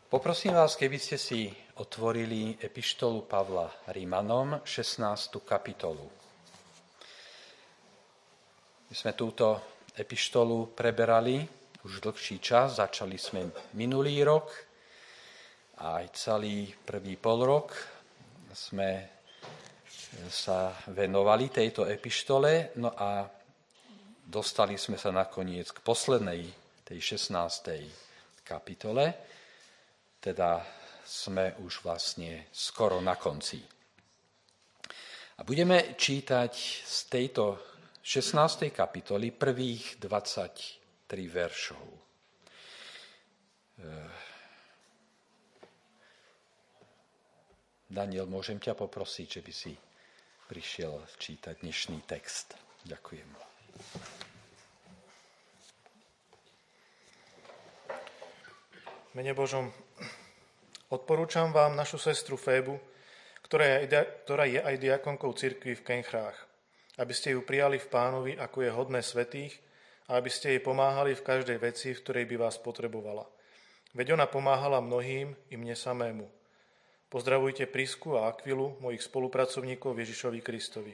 Poprosím vás, keby ste si otvorili epištolu Pavla Rímanom, 16. kapitolu. My sme túto epištolu preberali už dlhší čas, začali sme minulý rok a aj celý prvý polrok sme sa venovali tejto epištole, no a dostali sme sa nakoniec k poslednej, tej 16. kapitole, teda sme už vlastne skoro na konci. A budeme čítať z tejto 16. kapitoly prvých 23 veršov. Daniel, môžem ťa poprosiť, že by si prišiel čítať dnešný text. Ďakujem. Mene Božom, odporúčam vám našu sestru Fébu, ktorá je aj diakonkou cirkvi v Kenchrách, aby ste ju prijali v Pánovi, ako je hodné svätých, a aby ste jej pomáhali v každej veci, v ktorej by vás potrebovala. Veď ona pomáhala mnohým i mne samému. Pozdravujte Prisku a Akvilu, mojich spolupracovníkov Ježišovi Kristovi.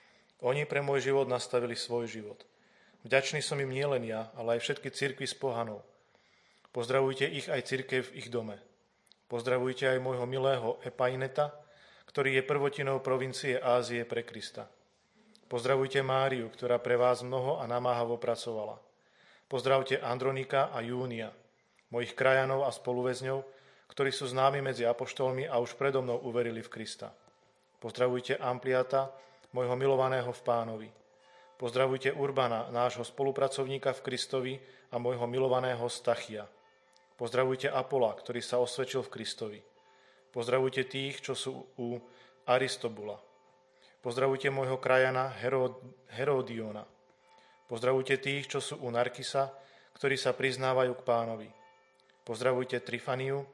Oni pre môj život nastavili svoj život. Vďačný som im nielen ja, ale aj všetky cirkvi z pohanov. Pozdravujte ich aj cirkev v ich dome. Pozdravujte aj môjho milého Epaineta, ktorý je prvotinou provincie Ázie pre Krista. Pozdravujte Máriu, ktorá pre vás mnoho a namáhavo pracovala. Pozdravte Andronika a Júnia, mojich krajanov a spoluväzňov, ktorí sú známi medzi apoštolmi a už predo mnou uverili v Krista. Pozdravujte Ampliata, môjho milovaného v Pánovi. Pozdravujte Urbana, nášho spolupracovníka v Kristovi a môjho milovaného Stachia. Pozdravujte Apola, ktorý sa osvedčil v Kristovi. Pozdravujte tých, čo sú u Aristobula. Pozdravujte môjho krajana Heródiona. Pozdravujte tých, čo sú u Narkisa, ktorí sa priznávajú k Pánovi. Pozdravujte Trifaniu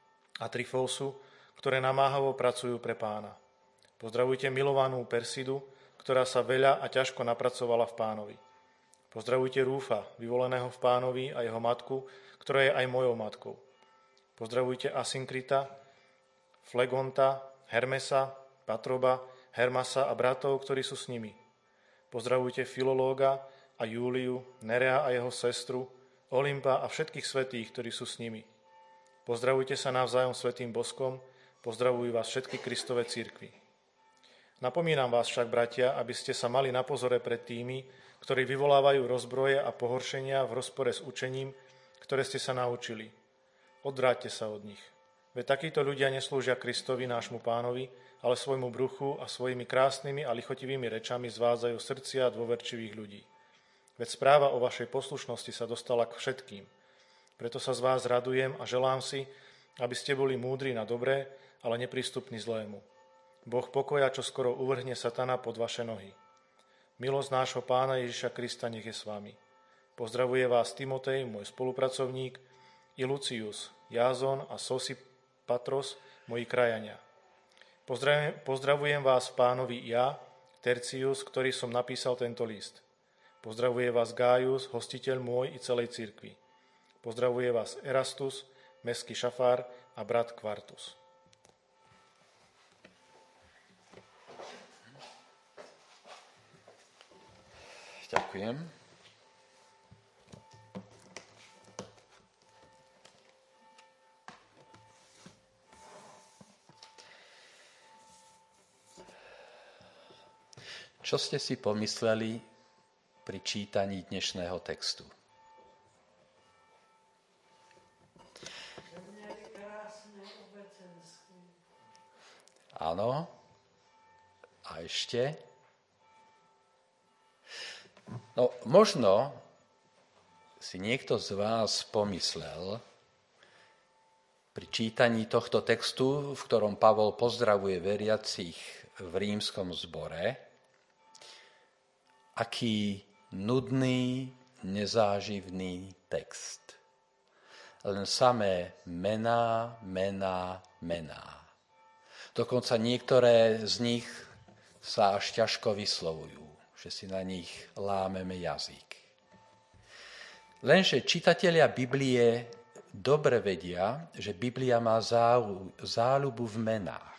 a Trifolsu, ktoré namáhavo pracujú pre Pána. Pozdravujte milovanú Persidu, ktorá sa veľa a ťažko napracovala v Pánovi. Pozdravujte Rúfa, vyvoleného v Pánovi, a jeho matku, ktorá je aj mojou matkou. Pozdravujte Asynkrita, Flegonta, Hermesa, Patroba, Hermasa a bratov, ktorí sú s nimi. Pozdravujte Filológa a Júliu, Nerea a jeho sestru, Olympa a všetkých svätých, ktorí sú s nimi. Pozdravujte sa navzájom svätým boskom, pozdravujú vás všetky Kristove cirkvi. Napomínam vás však, bratia, aby ste sa mali na pozore pred tými, ktorí vyvolávajú rozbroje a pohoršenia v rozpore s učením, ktoré ste sa naučili. Odvráťte sa od nich. Veď takíto ľudia neslúžia Kristovi, nášmu Pánovi, ale svojmu bruchu a svojimi krásnymi a lichotivými rečami zvádzajú srdcia dôverčivých ľudí. Veď správa o vašej poslušnosti sa dostala k všetkým. Preto sa z vás radujem a želám si, aby ste boli múdri na dobré, ale neprístupní zlému. Boh pokoja, čo skoro uvrhne satana pod vaše nohy. Milosť nášho Pána Ježiša Krista nech je s vami. Pozdravuje vás Timotej, môj spolupracovník, i Lucius, Jázon a Sosipatros, moji krajania. Pozdravujem vás v Pánovi ja, Tercius, ktorý som napísal tento list. Pozdravuje vás Gájus, hostiteľ môj i celej cirkvi. Pozdravuje vás Erastus, mestský šafár a brat Kvartus. Ďakujem. Čo ste si pomysleli pri čítaní dnešného textu? Áno. A ešte? No, možno si niekto z vás pomyslel pri čítaní tohto textu, v ktorom Pavol pozdravuje veriacich v rímskom zbore, aký nudný, nezáživný text. Len samé mená. Dokonca niektoré z nich sa až ťažko vyslovujú, že si na nich lámeme jazyk. Lenže čitatelia Biblie dobre vedia, že Biblia má záľubu v menách.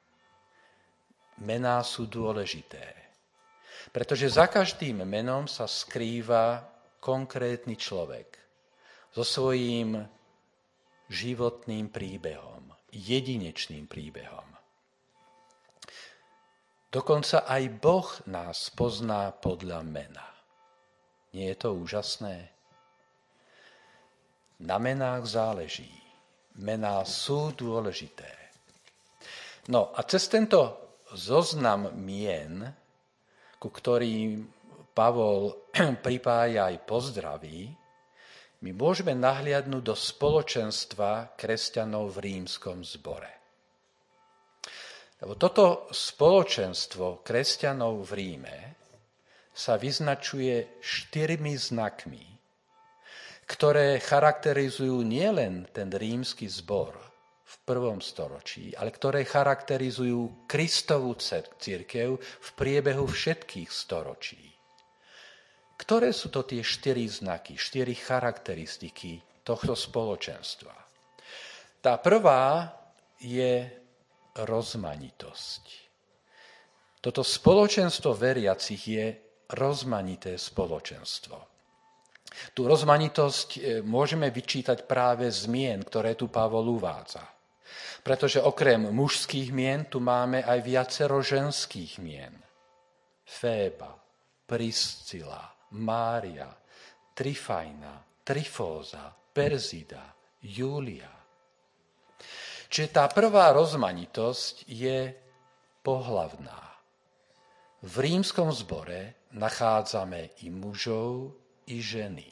Mená sú dôležité, pretože za každým menom sa skrýva konkrétny človek so svojím životným príbehom, jedinečným príbehom. Dokonca aj Boh nás pozná podľa mena. Nie je to úžasné? Na menách záleží. Mená sú dôležité. No a cez tento zoznam mien, ku ktorým Pavol pripája aj pozdraví, my môžeme nahliadnúť do spoločenstva kresťanov v rímskom zbore. Lebo toto spoločenstvo kresťanov v Ríme sa vyznačuje 4 znakmi, ktoré charakterizujú nielen ten rímsky zbor v 1. storočí, ale ktoré charakterizujú Kristovú cirkev v priebehu všetkých storočí. Ktoré sú to tie 4 znaky, 4 charakteristiky tohto spoločenstva? Tá prvá je rozmanitosť. Toto spoločenstvo veriacich je rozmanité spoločenstvo. Tú rozmanitosť môžeme vyčítať práve z mien, ktoré tu Pavol uvádza. Pretože okrem mužských mien tu máme aj viacero ženských mien. Féba, Priscila, Mária, Trifajna, Trifóza, Perzida, Júlia. Čiže tá prvá rozmanitosť je pohlavná. V rímskom zbore nachádzame i mužov, i ženy.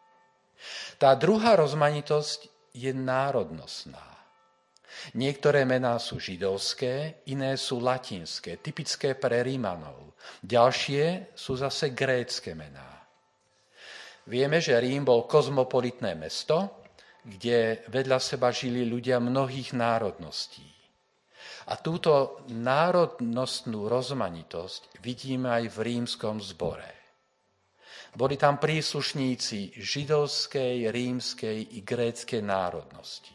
Tá druhá rozmanitosť je národnostná. Niektoré mená sú židovské, iné sú latinské, typické pre Rímanov. Ďalšie sú zase grécke mená. Vieme, že Rím bol kozmopolitné mesto, kde vedľa seba žili ľudia mnohých národností. A túto národnostnú rozmanitosť vidíme aj v rímskom zbore. Boli tam príslušníci židovskej, rímskej i gréckej národnosti.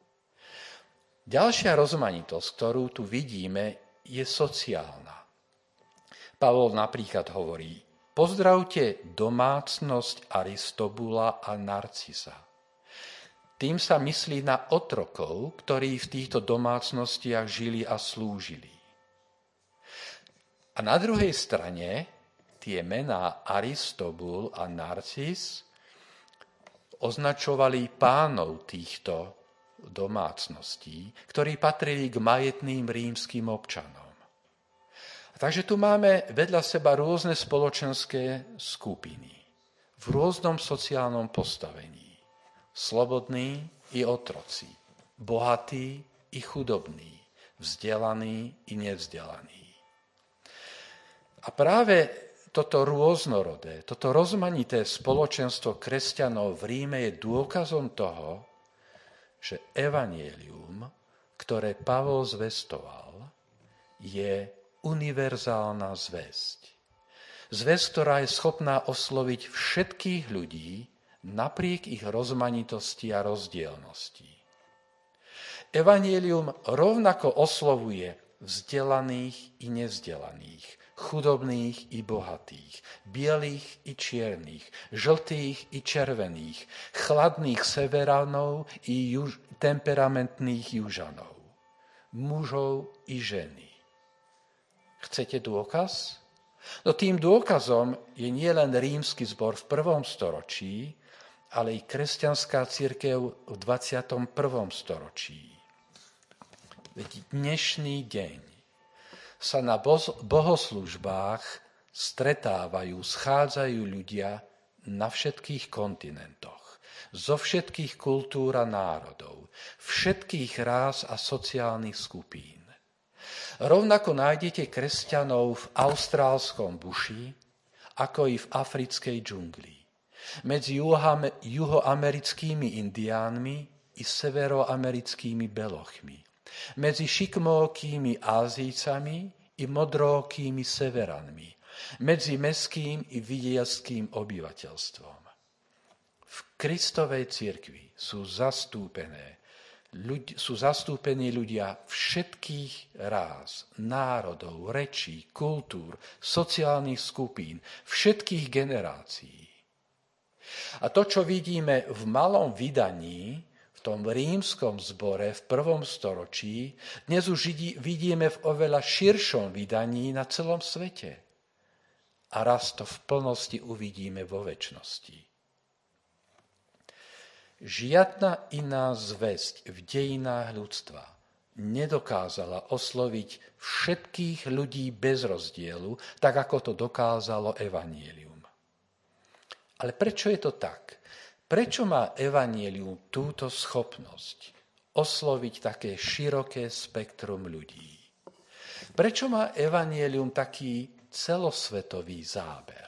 Ďalšia rozmanitosť, ktorú tu vidíme, je sociálna. Pavol napríklad hovorí: pozdravte domácnosť Aristobula a Narcisa. Tým sa myslí na otrokov, ktorí v týchto domácnostiach žili a slúžili. A na druhej strane tie mená Aristobul a Narcis označovali pánov týchto domácností, ktorí patrili k majetným rímskym občanom. Takže tu máme vedľa seba rôzne spoločenské skupiny v rôznom sociálnom postavení. Slobodní i otroci, bohatí i chudobní, vzdelaní i nevzdelaní. A práve toto rôznorodé, toto rozmanité spoločenstvo kresťanov v Ríme je dôkazom toho, že evanjelium, ktoré Pavol zvestoval, je univerzálna zvesť. Zvesť, ktorá je schopná osloviť všetkých ľudí, napriek ich rozmanitosti a rozdielnosti. Evanjelium rovnako oslovuje vzdelaných i nevzdelaných, chudobných i bohatých, bielých i čiernych, žltých i červených, chladných severanov i temperamentných južanov, mužov i ženy. Chcete dôkaz? No tým dôkazom je nielen rímsky zbor v 1. storočí, ale i kresťanská cirkev v 21. storočí. Veď dnešný deň sa na bohoslužbách stretávajú, schádzajú ľudia na všetkých kontinentoch, zo všetkých kultúr a národov, všetkých rás a sociálnych skupín. Rovnako nájdete kresťanov v austrálskom buši, ako i v africkej džungli. Medzi juhoamerickými indiánmi i severoamerickými belochmi. Medzi šikmókými Ázijcami i modrókými severanmi. Medzi mestským i vidiackým obyvateľstvom. V Kristovej cirkvi sú zastúpení ľudia všetkých ráz, národov, rečí, kultúr, sociálnych skupín, všetkých generácií. A to, čo vidíme v malom vydaní, v tom rímskom zbore v 1. storočí, dnes už vidíme v oveľa širšom vydaní na celom svete. A raz to v plnosti uvidíme vo večnosti. Žiadna iná zvesť v dejinách ľudstva nedokázala osloviť všetkých ľudí bez rozdielu, tak ako to dokázalo evanjelium. Ale prečo je to tak? Prečo má evanjelium túto schopnosť osloviť také široké spektrum ľudí? Prečo má evanjelium taký celosvetový záber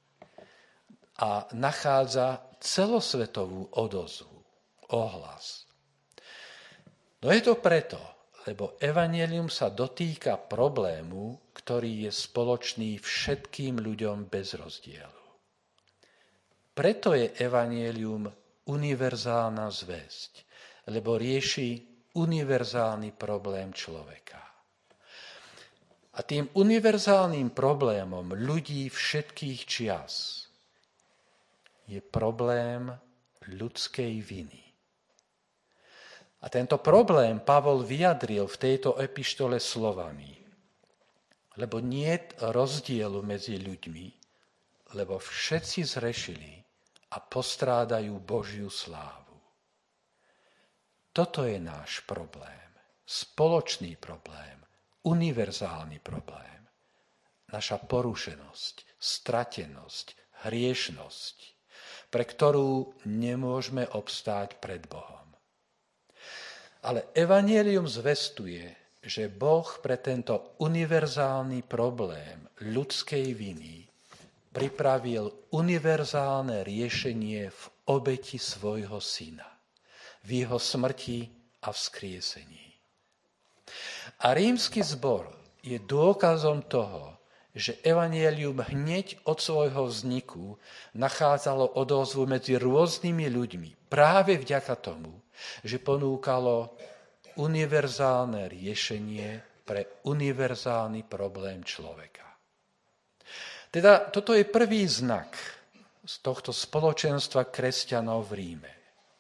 a nachádza celosvetovú odozvu, ohlas? No je to preto, lebo evanjelium sa dotýka problému, ktorý je spoločný všetkým ľuďom bez rozdielu. Preto je evanjelium univerzálna zvesť, lebo rieši univerzálny problém človeka. A tým univerzálnym problémom ľudí všetkých čias je problém ľudskej viny. A tento problém Pavol vyjadril v tejto epištole slovami: lebo niet rozdielu medzi ľuďmi, lebo všetci zrešili a postrádajú Božiu slávu. Toto je náš problém, spoločný problém, univerzálny problém. Naša porušenosť, stratenosť, hriešnosť, pre ktorú nemôžeme obstáť pred Bohom. Ale evanjelium zvestuje, že Boh pre tento univerzálny problém ľudskej viny pripravil univerzálne riešenie v obeti svojho syna, v jeho smrti a vzkriesení. A rímsky zbor je dôkazom toho, že evanjelium hneď od svojho vzniku nachádzalo odozvu medzi rôznymi ľuďmi práve vďaka tomu, že ponúkalo univerzálne riešenie pre univerzálny problém človeka. Teda toto je prvý znak z tohto spoločenstva kresťanov v Ríme.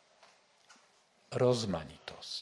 Rozmanitosť.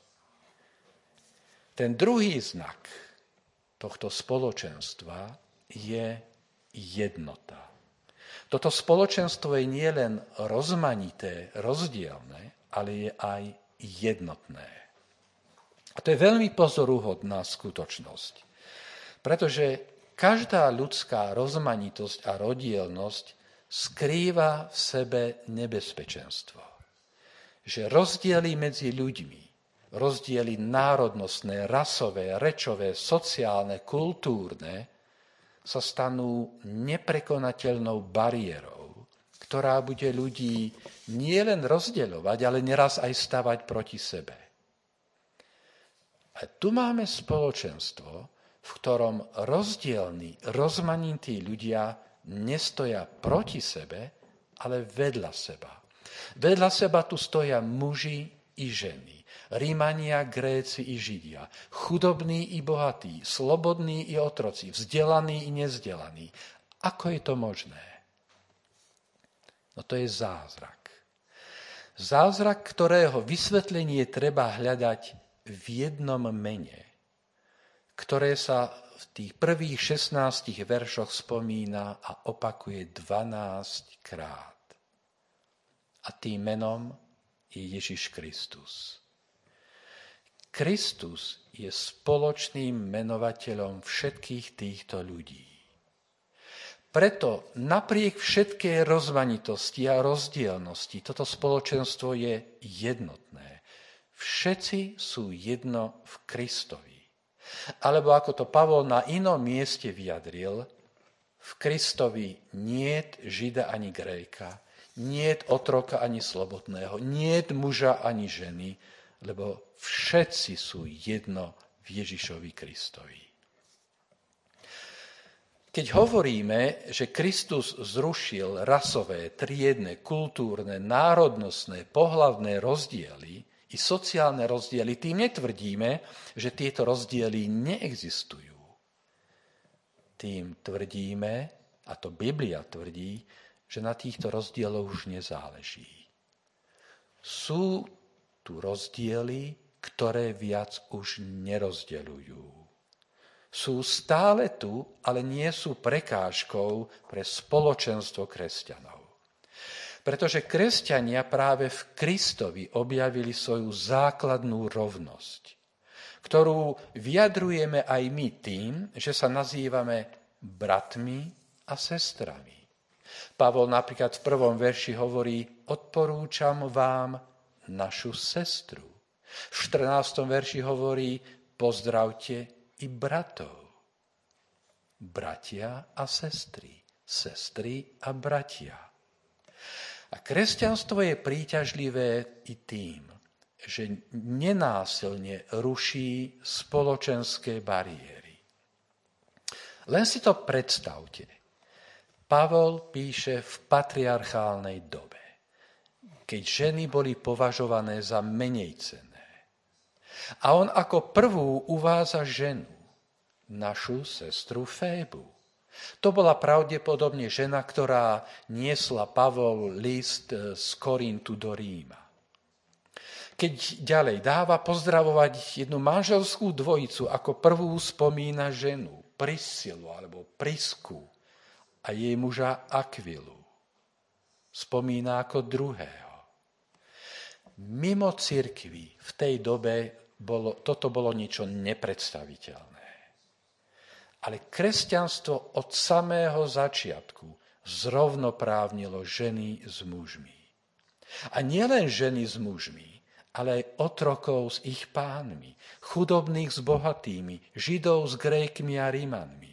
Ten druhý znak tohto spoločenstva je jednota. Toto spoločenstvo je nielen rozmanité, rozdielne, ale je aj jednotné. A to je veľmi pozoruhodná skutočnosť, pretože každá ľudská rozmanitosť a rozdielnosť skrýva v sebe nebezpečenstvo. Že rozdiely medzi ľuďmi, rozdiely národnostné, rasové, rečové, sociálne, kultúrne sa stanú neprekonateľnou bariérou, ktorá bude ľudí nielen rozdeľovať, ale neraz aj stavať proti sebe. A tu máme spoločenstvo, v ktorom rozdielni, rozmanití ľudia nestoja proti sebe, ale vedľa seba. Vedľa seba tu stoja muži i ženy, Rímania, Gréci i Židia, chudobní i bohatí, slobodní i otroci, vzdelaní i nezdelaní. Ako je to možné? No to je zázrak. Zázrak, ktorého vysvetlenie treba hľadať v jednom mene, ktoré sa v tých prvých 16 veršoch spomína a opakuje 12 krát. A tým menom je Ježiš Kristus. Kristus je spoločným menovateľom všetkých týchto ľudí. Preto napriek všetkej rozmanitosti a rozdielnosti toto spoločenstvo je jednotné. Všetci sú jedno v Kristovi. Alebo ako to Pavol na inom mieste vyjadril, v Kristovi niet Žida ani Gréka, niet otroka ani slobodného, niet muža ani ženy, lebo všetci sú jedno v Ježišovi Kristovi. Keď hovoríme, že Kristus zrušil rasové, triedne, kultúrne, národnostné, pohlavné rozdiely i sociálne rozdiely, tým netvrdíme, že tieto rozdiely neexistujú. Tým tvrdíme, a to Biblia tvrdí, že na týchto rozdieloch už nezáleží. Sú tu rozdiely, ktoré viac už nerozdeľujú. Sú stále tu, ale nie sú prekážkou pre spoločenstvo kresťanov. Pretože kresťania práve v Kristovi objavili svoju základnú rovnosť, ktorú vyjadrujeme aj my tým, že sa nazývame bratmi a sestrami. Pavol napríklad v 1. verši hovorí: odporúčam vám našu sestru. V 14. verši hovorí: pozdravte i bratov. Bratia a sestry. Sestry a bratia. A kresťanstvo je príťažlivé i tým, že nenásilne ruší spoločenské bariéry. Len si to predstavte. Pavol píše v patriarchálnej dobe, keď ženy boli považované za menejcenné. A on ako prvú uvádza ženu, našu sestru Fébu. To bola pravdepodobne žena, ktorá niesla Pavlov list z Korintu do Ríma. Keď ďalej dáva pozdravovať jednu manželskú dvojicu, ako prvú spomína ženu, Priscilu alebo Prisku a jej muža Akvilu. Spomína ako druhého. Mimo cirkvi v tej dobe toto bolo niečo nepredstaviteľné. Ale kresťanstvo od samého začiatku zrovnoprávnilo ženy s mužmi. A nielen ženy s mužmi, ale aj otrokov s ich pánmi, chudobných s bohatými, Židov s Grékmi a Rímanmi.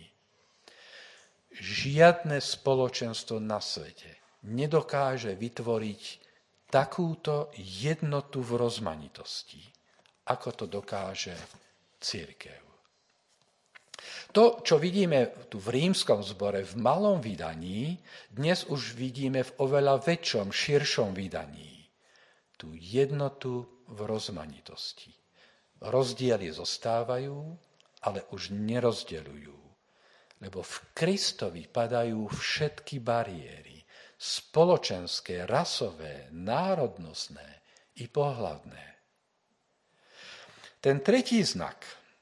Žiadne spoločenstvo na svete nedokáže vytvoriť takúto jednotu v rozmanitosti, ako to dokáže cirkev. To, čo vidíme tu v rímskom zbore v malom vydaní, dnes už vidíme v oveľa väčšom, širšom vydaní. Tú jednotu v rozmanitosti. Rozdiely zostávajú, ale už nerozdeľujú. Lebo v Kristovi padajú všetky bariéry, spoločenské, rasové, národnostné i pohlavné. Ten tretí znak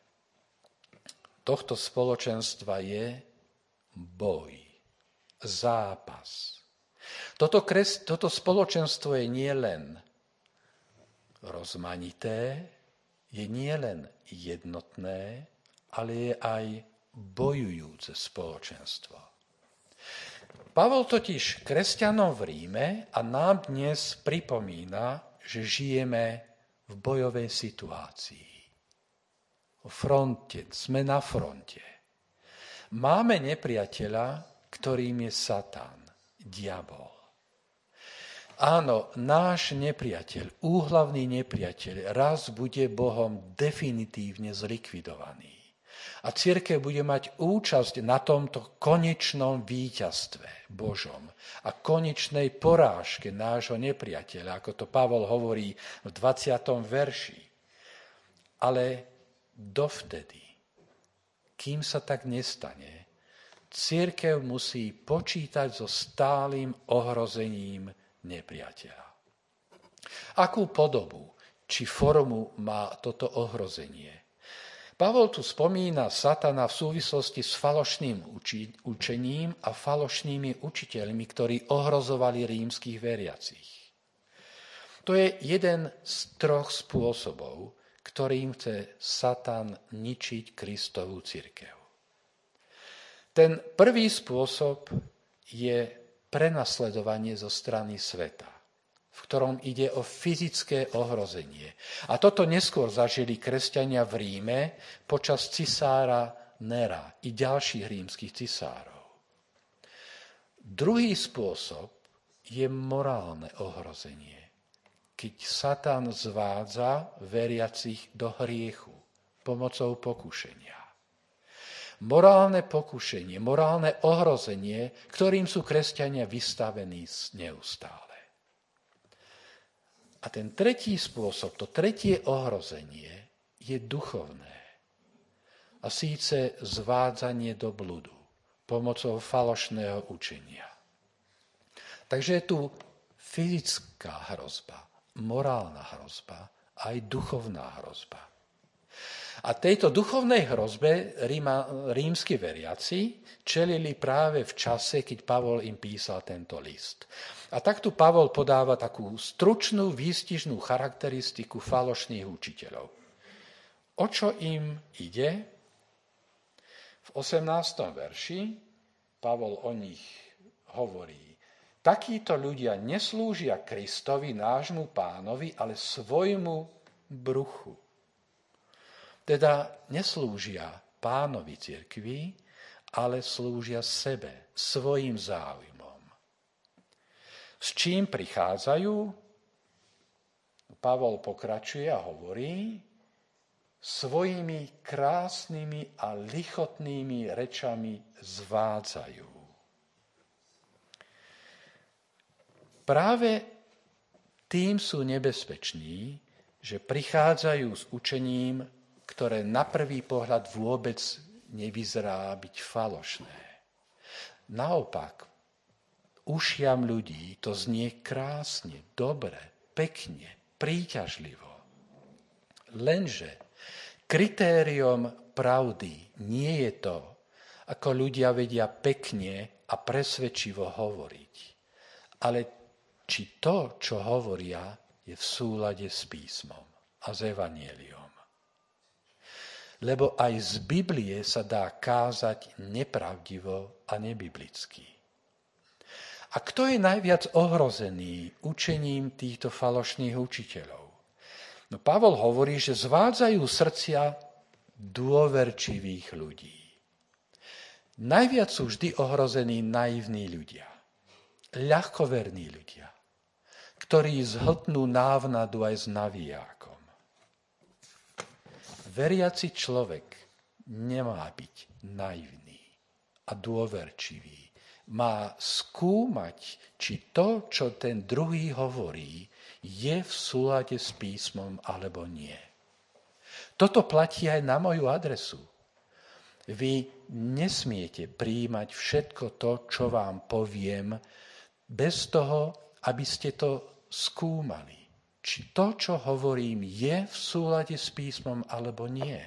tohto spoločenstva je boj, zápas. Toto spoločenstvo je nielen rozmanité, je nielen jednotné, ale je aj bojujúce spoločenstvo. Pavol totiž kresťanom v Ríme a nám dnes pripomína, že žijeme v bojovej situácii. Sme na fronte. Máme nepriateľa, ktorým je Satan, diabol. Áno, náš nepriateľ, úhlavný nepriateľ, raz bude Bohom definitívne zlikvidovaný. A cirkev bude mať účasť na tomto konečnom víťazstve Božom a konečnej porážke nášho nepriateľa, ako to Pavol hovorí v 20. verši. Ale dovtedy, kým sa tak nestane, cirkev musí počítať so stálym ohrozením nepriateľa. Akú podobu či formu má toto ohrozenie? Pavol tu spomína Satana v súvislosti s falošným učením a falošnými učiteľmi, ktorí ohrozovali rímskych veriacich. To je jeden z 3 spôsobov, ktorým chce Satan ničiť Kristovu cirkev. Ten prvý spôsob je prenasledovanie zo strany sveta, v ktorom ide o fyzické ohrozenie. A toto neskôr zažili kresťania v Ríme počas cisára Nera i ďalších rímskych cisárov. Druhý spôsob je morálne ohrozenie, keď Satan zvádza veriacich do hriechu pomocou pokušenia. morálne pokušenie, morálne ohrozenie, ktorým sú kresťania vystavení neustále. A ten tretí spôsob, to tretie ohrozenie je duchovné. A síce zvádzanie do bludu pomocou falošného učenia. Takže je tu fyzická hrozba, morálna hrozba, aj duchovná hrozba. A tejto duchovnej hrozbe rímski veriaci čelili práve v čase, keď Pavol im písal tento list. A tak tu Pavol podáva takú stručnú, výstižnú charakteristiku falošných učiteľov. O čo im ide? V 18. verši Pavol o nich hovorí: takíto ľudia neslúžia Kristovi, nášmu Pánovi, ale svojmu bruchu. Teda neslúžia Pánovi cirkvi, ale slúžia sebe, svojim záujmom. S čím prichádzajú? Pavol pokračuje a hovorí: svojimi krásnymi a lichotnými rečami zvádzajú. Práve tým sú nebezpeční, že prichádzajú s učením, ktoré na prvý pohľad vôbec nevyzerá byť falošné. Naopak, ušiam ľudí to znie krásne, dobre, pekne, príťažlivo. Lenže kritériom pravdy nie je to, ako ľudia vedia pekne a presvedčivo hovoriť, ale či to, čo hovoria, je v súlade s písmom a s evanjeliom. Lebo aj z Biblie sa dá kázať nepravdivo a nebiblicky. A kto je najviac ohrozený učením týchto falošných učiteľov? No Pavol hovorí, že zvádzajú srdcia dôverčivých ľudí. Najviac sú vždy ohrození naivní ľudia, ľahkoverní ľudia, ktorí zhltnú návnadu aj s navijákom. Veriaci človek nemá byť naivný a dôverčivý. Má skúmať, či to, čo ten druhý hovorí, je v súlade s písmom alebo nie. Toto platí aj na moju adresu. Vy nesmiete prijímať všetko to, čo vám poviem, bez toho, aby ste to skúmali. Či to, čo hovorím, je v súlade s písmom alebo nie.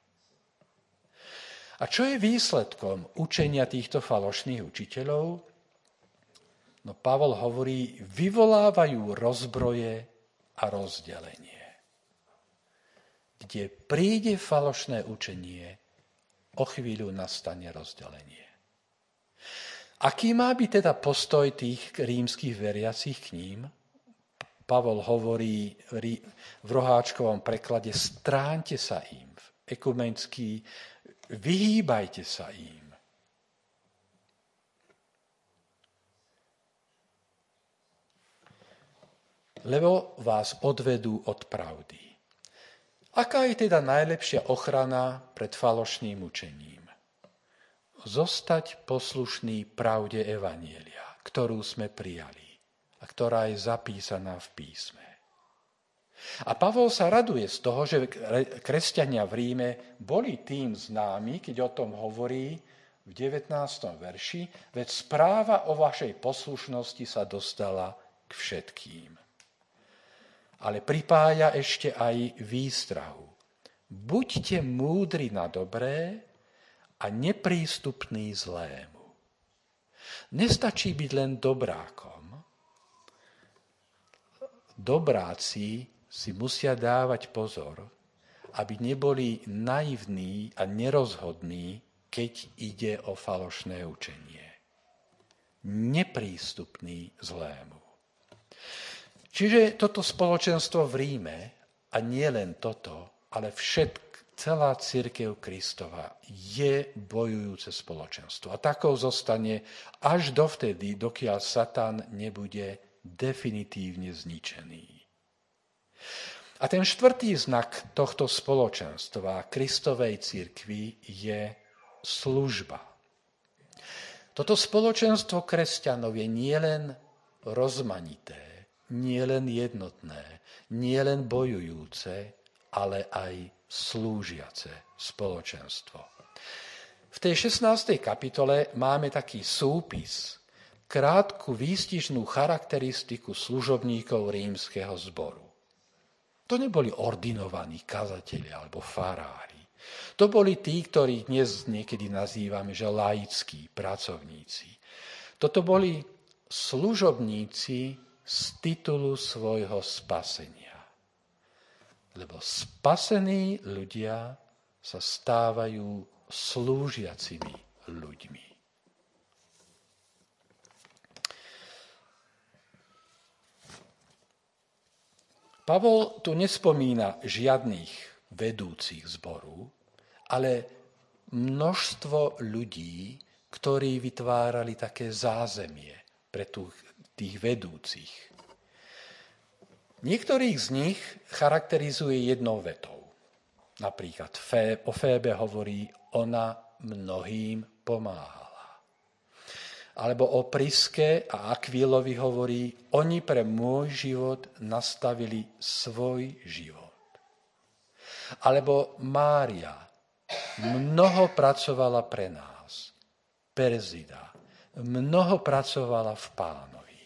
A čo je výsledkom učenia týchto falošných učiteľov? No Pavol hovorí, vyvolávajú rozbroje a rozdelenie. Kde príde falošné učenie, o chvíľu nastane rozdelenie. Aký má byť teda postoj tých rímskych veriacich k ním? Pavol hovorí v roháčkovom preklade, stráňte sa im, ekumenský, vyhýbajte sa im. Lebo vás odvedú od pravdy. Aká je teda najlepšia ochrana pred falošným učením? Zostať poslušný pravde evanjelia, ktorú sme prijali a ktorá je zapísaná v písme. A Pavol sa raduje z toho, že kresťania v Ríme boli tým známi, keď o tom hovorí v 19. verši, veď správa o vašej poslušnosti sa dostala k všetkým. Ale pripája ešte aj výstrahu. Buďte múdri na dobré a neprístupní zlému. Nestačí byť len dobrákom. Dobráci si musia dávať pozor, aby neboli naivní a nerozhodní, keď ide o falošné učenie. Neprístupní zlému. Čiže toto spoločenstvo v Ríme, a nie len toto, ale celá cirkev Kristova je bojujúce spoločenstvo. A takou zostane až dovtedy, dokiaľ Satan nebude definitívne zničený. A ten štvrtý znak tohto spoločenstva Kristovej cirkvi je služba. Toto spoločenstvo kresťanov je nielen rozmanité, nielen jednotné, nielen bojujúce, ale aj slúžiace spoločenstvo. V tej 16. kapitole máme taký súpis, krátku výstižnú charakteristiku služobníkov rímskeho zboru. To neboli ordinovaní kazatelia alebo farári. To boli tí, ktorí dnes niekedy nazývame, že laickí pracovníci. Toto boli služobníci z titulu svojho spasenia. Lebo spasení ľudia sa stávajú slúžiacimi ľuďmi. Pavol tu nespomína žiadnych vedúcich zboru, ale množstvo ľudí, ktorí vytvárali také zázemie pre tých vedúcich. Niektorých z nich charakterizuje jednou vetou. Napríklad o Fébe hovorí, ona mnohým pomáhala. Alebo o Priske a Akvílovi hovorí, oni pre môj život nastavili svoj život. Alebo Mária mnoho pracovala pre nás. Perzida mnoho pracovala v Pánovi.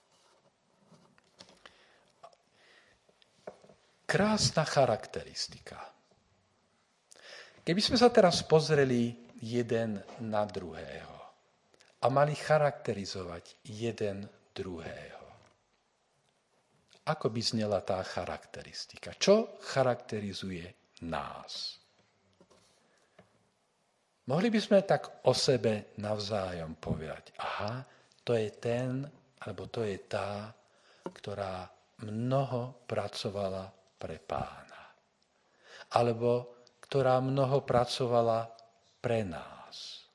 Krásna charakteristika. Keby sme sa teraz pozreli jeden na druhého a mali charakterizovať jeden druhého, ako by znela tá charakteristika? Čo charakterizuje nás? Mohli by sme tak o sebe navzájom povedať, aha, to je ten, alebo to je tá, ktorá mnoho pracovala pre Pána. Alebo ktorá mnoho pracovala pre nás.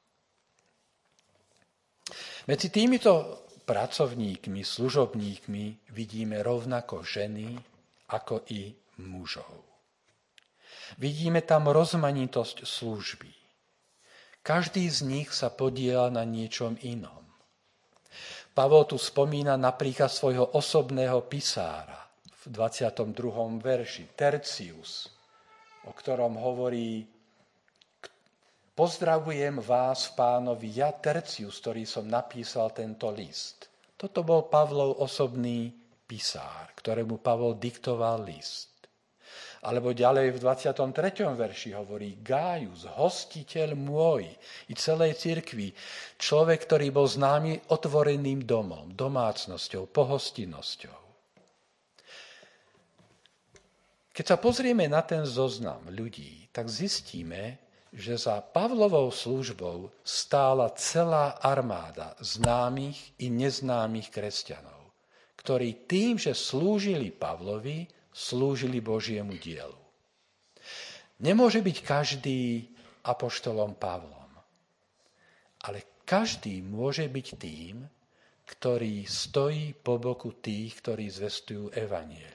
Medzi týmito pracovníkmi, služobníkmi vidíme rovnako ženy, ako i mužov. Vidíme tam rozmanitosť služby. Každý z nich sa podieľa na niečom inom. Pavol tu spomína napríklad svojho osobného pisára v 22. verši, Tercius, o ktorom hovorí, pozdravujem vás v Pánovi, ja Tercius, ktorý som napísal tento list. Toto bol Pavlov osobný pisár, ktorému Pavol diktoval list. Alebo ďalej v 23. verši hovorí Gájus, hostiteľ môj i celej cirkvi, človek, ktorý bol známy otvoreným domom, domácnosťou, pohostinnosťou. Keď sa pozrieme na ten zoznam ľudí, tak zistíme, že za Pavlovou službou stála celá armáda známych i neznámych kresťanov, ktorí tým, že slúžili Pavlovi, slúžili Božiemu dielu. Nemôže byť každý apoštolom Pavlom, ale každý môže byť tým, ktorý stojí po boku tých, ktorí zvestujú evanjelium.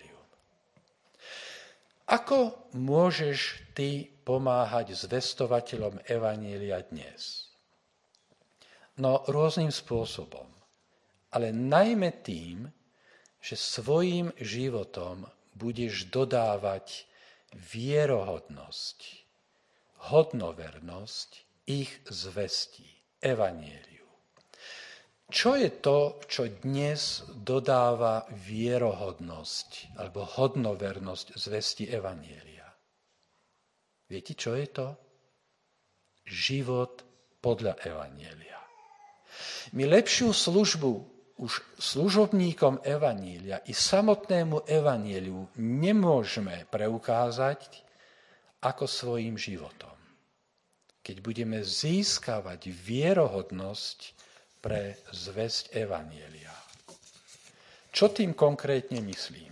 Ako môžeš ty pomáhať zvestovateľom evanjelia dnes? No rôznym spôsobom, ale najmä tým, že svojím životom budeš dodávať vierohodnosť, hodnovernosť ich zvesti, evanjeliu. Čo je to, čo dnes dodáva vierohodnosť alebo hodnovernosť zvesti evanjelia? Viete, čo je to? Život podľa evanjelia. My lepšiu službu už služobníkom evanjelia i samotnému evanjeliu nemôžeme preukázať ako svojím životom. Keď budeme získavať vierohodnosť pre zvesť evanjelia. Čo tým konkrétne myslím?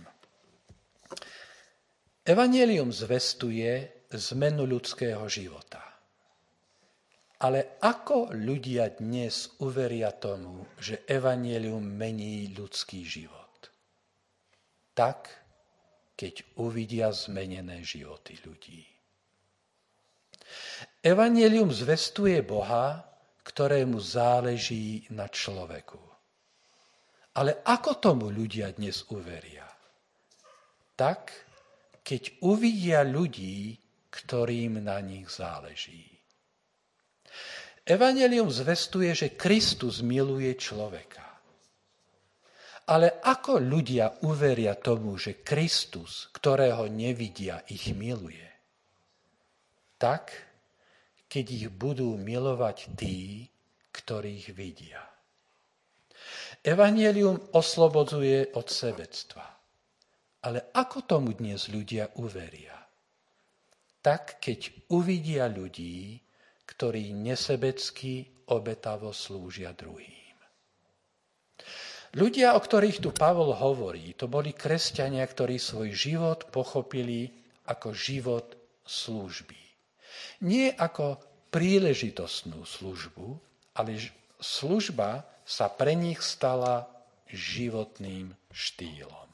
Evanjelium zvestuje zmenu ľudského života. Ale ako ľudia dnes uveria tomu, že evanjelium mení ľudský život? Tak, keď uvidia zmenené životy ľudí. Evanjelium zvestuje Boha, ktorému záleží na človeku. Ale ako tomu ľudia dnes uveria? Tak, keď uvidia ľudí, ktorým na nich záleží. Evanjelium zvestuje, že Kristus miluje človeka. Ale ako ľudia uveria tomu, že Kristus, ktorého nevidia, ich miluje? Tak, keď ich budú milovať tí, ktorých vidia. Evanjelium oslobodzuje od sebectva. Ale ako tomu dnes ľudia uveria? Tak, keď uvidia ľudí, ktorí nesebecky obetavo slúžia druhým. Ľudia, o ktorých tu Pavol hovorí, to boli kresťania, ktorí svoj život pochopili ako život služby. Nie ako príležitostnú službu, ale služba sa pre nich stala životným štýlom.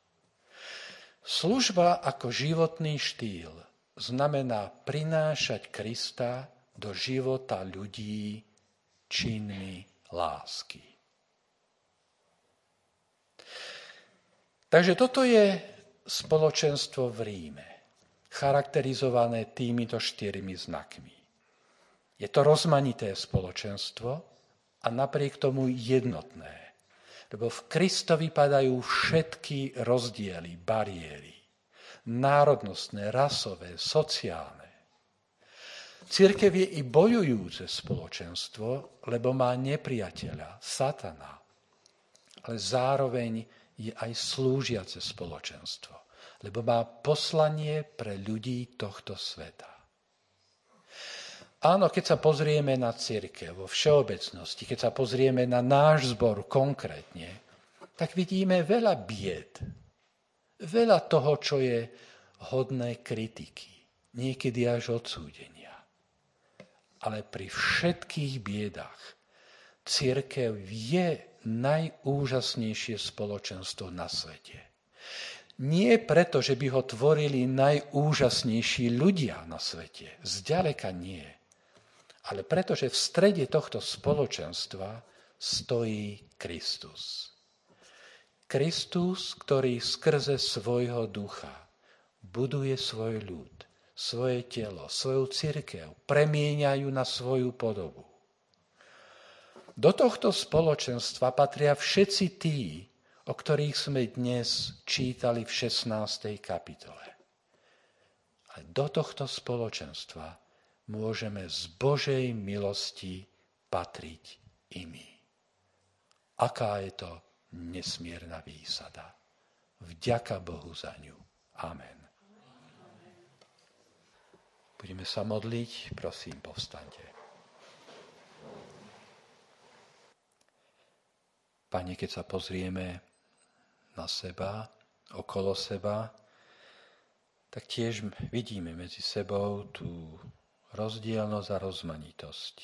Služba ako životný štýl znamená prinášať Krista do života ľudí činmi lásky. Takže toto je spoločenstvo v Ríme, charakterizované týmito 4 znakmi. Je to rozmanité spoločenstvo a napriek tomu jednotné, lebo v Kristovi padajú všetky rozdiely, bariéry, národnostné, rasové, sociálne. Cirkev je i bojujúce spoločenstvo, lebo má nepriateľa, satana, ale zároveň je aj slúžiace spoločenstvo, lebo má poslanie pre ľudí tohto sveta. Áno, keď sa pozrieme na cirkev vo všeobecnosti, keď sa pozrieme na náš zbor konkrétne, tak vidíme veľa bied, veľa toho, čo je hodné kritiky, niekedy až odsúdenia. Ale pri všetkých biedách cirkev je najúžasnejšie spoločenstvo na svete. Nie preto, že by ho tvorili najúžasnejší ľudia na svete, zďaleka nie, ale preto, že v strede tohto spoločenstva stojí Kristus. Kristus, ktorý skrze svojho ducha buduje svoj ľud, svoje telo, svoju cirkev, premieňajú na svoju podobu. Do tohto spoločenstva patria všetci tí, o ktorých sme dnes čítali v 16. kapitole. A do tohto spoločenstva môžeme z Božej milosti patriť i my. Aká je to nesmierna výsada. Vďaka Bohu za ňu. Amen. Budeme sa modliť, prosím, povstaňte. Pane, keď sa pozrieme na seba, okolo seba, tak tiež vidíme medzi sebou tú rozdielnosť a rozmanitosť.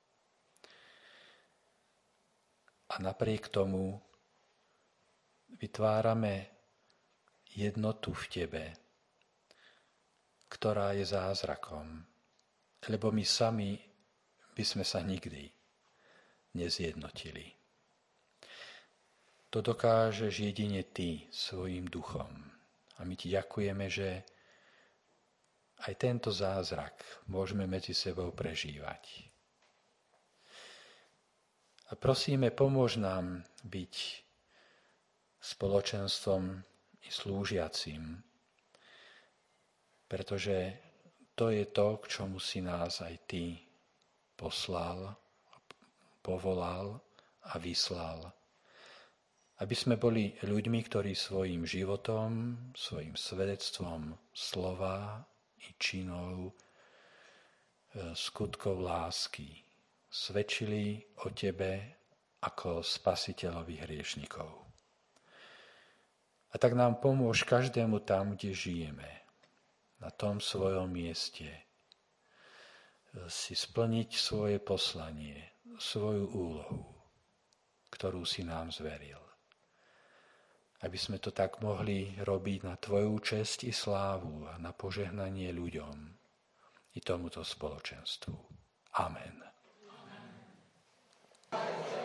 A napriek tomu vytvárame jednotu v Tebe, ktorá je zázrakom, lebo my sami by sme sa nikdy nezjednotili. To dokážeš jedine Ty svojím duchom. A my Ti ďakujeme, že aj tento zázrak môžeme medzi sebou prežívať. A prosíme, pomôž nám byť spoločenstvom i slúžiacim, pretože to je to, k čomu si nás aj Ty poslal, povolal a vyslal. Aby sme boli ľuďmi, ktorí svojim životom, svojim svedectvom slova i činov, skutkov lásky svedčili o Tebe ako spasiteľovi hriešnikov. A tak nám pomôž každému tam, kde žijeme, na tom svojom mieste, si splniť svoje poslanie, svoju úlohu, ktorú si nám zveril. Aby sme to tak mohli robiť na Tvoju česť i slávu a na požehnanie ľuďom. i tomuto spoločenstvu. Amen.